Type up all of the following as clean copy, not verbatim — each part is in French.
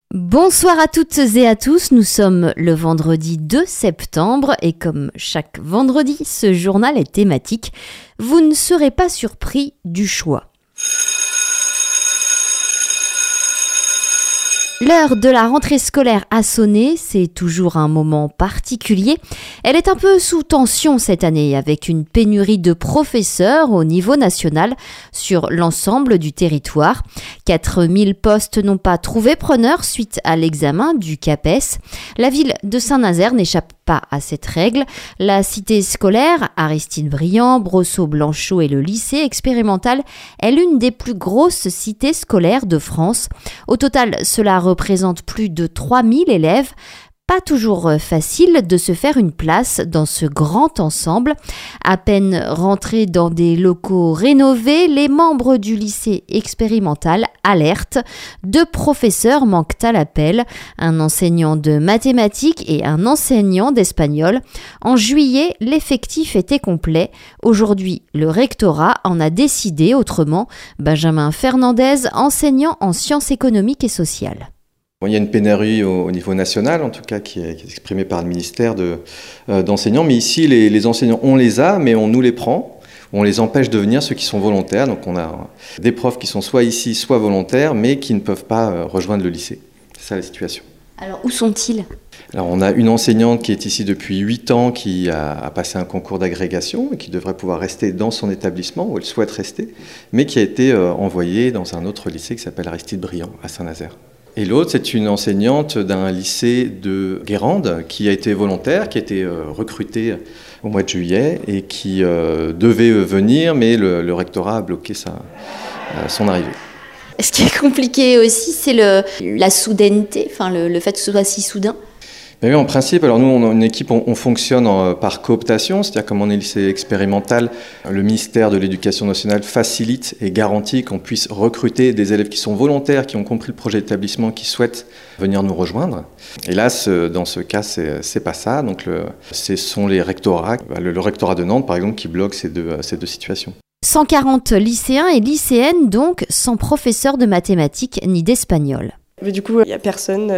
Bonsoir à toutes et à tous, nous sommes le vendredi 2 septembre et comme chaque vendredi, ce journal est thématique. Vous ne serez pas surpris du choix. L'heure de la rentrée scolaire a sonné, c'est toujours un moment particulier. Elle est un peu sous tension cette année avec une pénurie de professeurs au niveau national sur l'ensemble du territoire. 4000 postes n'ont pas trouvé preneur suite à l'examen du CAPES. La ville de Saint-Nazaire n'échappe pas à cette règle. La cité scolaire, Aristide-Briand, Brosseau-Blanchot et le lycée expérimental est l'une des plus grosses cités scolaires de France. Au total, cela représente plus de 3000 élèves. Pas toujours facile de se faire une place dans ce grand ensemble. À peine rentrés dans des locaux rénovés, les membres du lycée expérimental alertent. 2 professeurs manquent à l'appel, un enseignant de mathématiques et un enseignant d'espagnol. En juillet, l'effectif était complet. Aujourd'hui, le rectorat en a décidé autrement. Benjamin Fernandez, enseignant en sciences économiques et sociales. Il y a une pénurie au niveau national, en tout cas, qui est exprimée par le ministère d'enseignants. Mais ici, les enseignants, on les a, mais on nous les prend. On les empêche de venir, ceux qui sont volontaires. Donc on a des profs qui sont soit ici, soit volontaires, mais qui ne peuvent pas rejoindre le lycée. C'est ça la situation. Alors où sont-ils ? Alors on a une enseignante qui est ici depuis 8 ans, qui a passé un concours d'agrégation et qui devrait pouvoir rester dans son établissement, où elle souhaite rester, mais qui a été envoyée dans un autre lycée qui s'appelle Aristide-Briand, à Saint-Nazaire. Et l'autre, c'est une enseignante d'un lycée de Guérande qui a été volontaire, qui a été recrutée au mois de juillet et qui devait venir, mais le rectorat a bloqué son arrivée. Ce qui est compliqué aussi, c'est la soudaineté, le fait que ce soit si soudain. Mais oui, en principe, alors nous, on a une équipe, on fonctionne par cooptation, c'est-à-dire comme on est lycée expérimental, le ministère de l'Éducation nationale facilite et garantit qu'on puisse recruter des élèves qui sont volontaires, qui ont compris le projet d'établissement, qui souhaitent venir nous rejoindre. Et là, dans ce cas, c'est pas ça. Donc, ce sont les rectorats, le rectorat de Nantes, par exemple, qui bloque ces deux situations. 140 lycéens et lycéennes, donc, sans professeur de mathématiques ni d'espagnol. Mais du coup, il n'y a personne.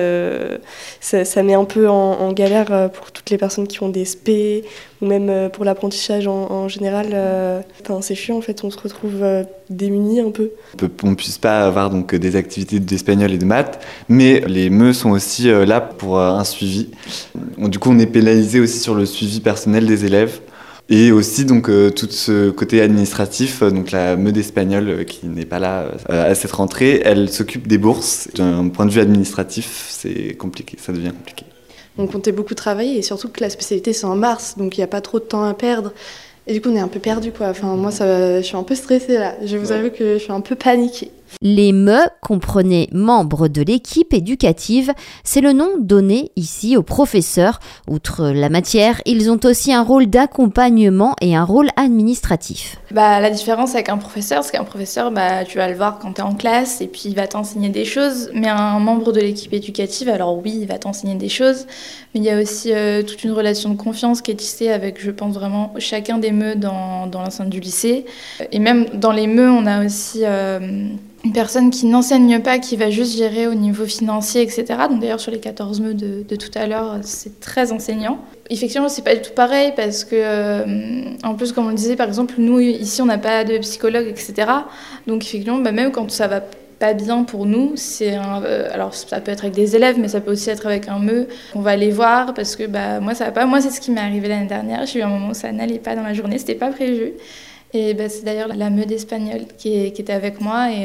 Ça met un peu en galère pour toutes les personnes qui ont des SP ou même pour l'apprentissage en général. C'est chiant, en fait, on se retrouve démunis un peu. On ne puisse pas avoir donc, des activités d'espagnol et de maths, mais les MEU sont aussi là pour un suivi. Du coup, on est pénalisé aussi sur le suivi personnel des élèves. Et aussi donc tout ce côté administratif, donc la MEU d'espagnol qui n'est pas là à cette rentrée, elle s'occupe des bourses. D'un point de vue administratif, c'est compliqué, ça devient compliqué. On comptait beaucoup travailler et surtout que la spécialité c'est en mars, donc il n'y a pas trop de temps à perdre. Et du coup on est un peu perdu quoi. Moi je suis un peu stressée là, je vous avoue que je suis un peu paniquée. Les MEU comprenaient membres de l'équipe éducative, c'est le nom donné ici aux professeurs. Outre la matière, ils ont aussi un rôle d'accompagnement et un rôle administratif. La différence avec un professeur, c'est qu'un professeur, tu vas le voir quand tu es en classe et puis il va t'enseigner des choses. Mais un membre de l'équipe éducative, alors oui, il va t'enseigner des choses, mais il y a aussi toute une relation de confiance qui est tissée avec, je pense vraiment, chacun des MEU dans l'enceinte du lycée. Et même dans les MEU, on a aussi une personne qui n'enseigne pas, qui va juste gérer au niveau financier, etc. Donc d'ailleurs, sur les 14 MEU de tout à l'heure, c'est très enseignant. Effectivement, c'est pas du tout pareil parce que, en plus, comme on le disait, par exemple, nous, ici, on n'a pas de psychologue, etc. Donc effectivement, même quand ça va pas bien pour nous, alors ça peut être avec des élèves, mais ça peut aussi être avec un MEU. On va aller voir parce que moi, ça va pas. Moi, c'est ce qui m'est arrivé l'année dernière. J'ai eu un moment où ça n'allait pas dans la journée, c'était pas prévu. Et c'est d'ailleurs la MEU d'espagnol qui était avec moi et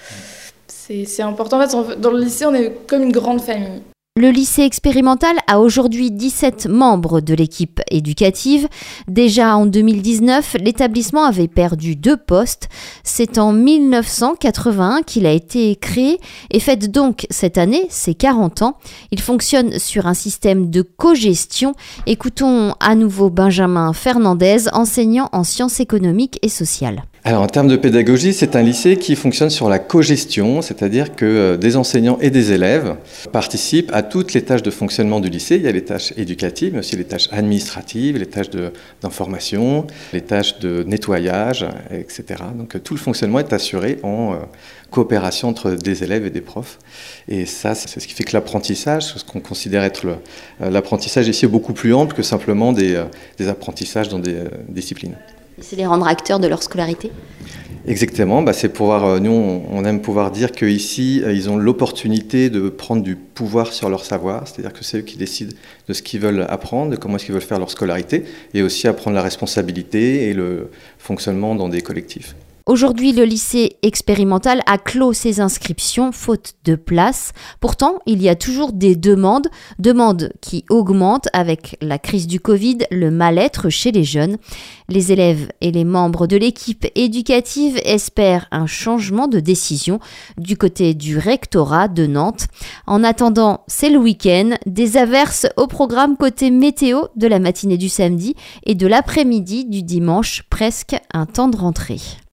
c'est important. En fait, dans le lycée, on est comme une grande famille. Le lycée expérimental a aujourd'hui 17 membres de l'équipe éducative. Déjà en 2019, l'établissement avait perdu 2 postes. C'est en 1981 qu'il a été créé et fête donc cette année ses 40 ans. Il fonctionne sur un système de cogestion. Écoutons à nouveau Benjamin Fernandez, enseignant en sciences économiques et sociales. Alors en termes de pédagogie, c'est un lycée qui fonctionne sur la cogestion, c'est-à-dire que des enseignants et des élèves participent à toutes les tâches de fonctionnement du lycée. Il y a les tâches éducatives, mais aussi les tâches administratives, les tâches d'information, les tâches de nettoyage, etc. Donc tout le fonctionnement est assuré en coopération entre des élèves et des profs. Et ça, c'est ce qui fait que l'apprentissage, ce qu'on considère être l'apprentissage ici, est beaucoup plus ample que simplement des apprentissages dans des disciplines. C'est les rendre acteurs de leur scolarité ? Exactement, c'est pouvoir, nous on aime pouvoir dire qu'ici ils ont l'opportunité de prendre du pouvoir sur leur savoir, c'est-à-dire que c'est eux qui décident de ce qu'ils veulent apprendre, de comment est-ce qu'ils veulent faire leur scolarité, et aussi à prendre la responsabilité et le fonctionnement dans des collectifs. Aujourd'hui, le lycée expérimental a clos ses inscriptions faute de place. Pourtant, il y a toujours des demandes qui augmentent avec la crise du Covid, le mal-être chez les jeunes. Les élèves et les membres de l'équipe éducative espèrent un changement de décision du côté du rectorat de Nantes. En attendant, c'est le week-end, des averses au programme côté météo de la matinée du samedi et de l'après-midi du dimanche, presque un temps de rentrée.